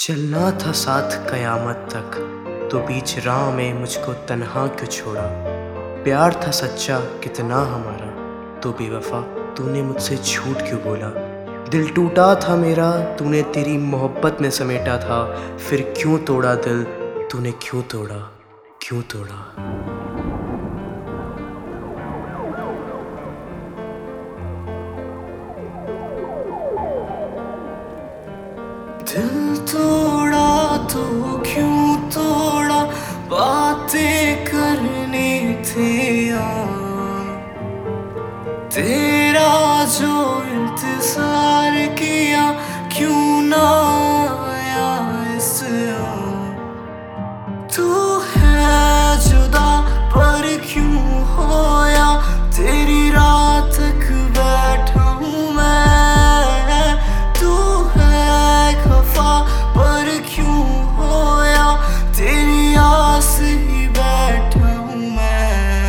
चलना था साथ कयामत तक, तो बीच राह में मुझको तन्हा क्यों छोड़ा। प्यार था सच्चा कितना हमारा, तो बेवफा तूने मुझसे झूठ क्यों बोला। दिल टूटा था मेरा, तूने तेरी मोहब्बत में समेटा था। फिर क्यों तोड़ा दिल तूने, क्यों तोड़ा, क्यों तोड़ा। दिल तोड़ा तो क्यों तोड़ा, बातें करनी थी यार। तेरा जो इंतजार किया, क्यों ना आया इस यार। तू है जुदा पर क्यों होया, तेरी रात तक बैठा हूँ मैं। तू है खफा पर क्यों होया, तेरी आस ही बैठा हूँ मैं।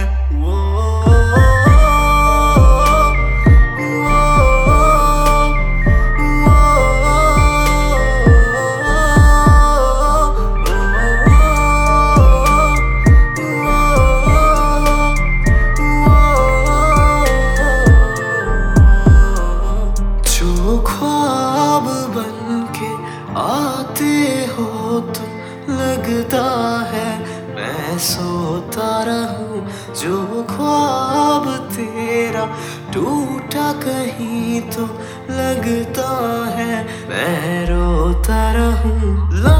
ख्वाब बनके आते हो तुम, लगता है मैं सोता रहूं। जो ख्वाब तेरा टूटा कहीं, तो लगता है मैं रोता रहूं।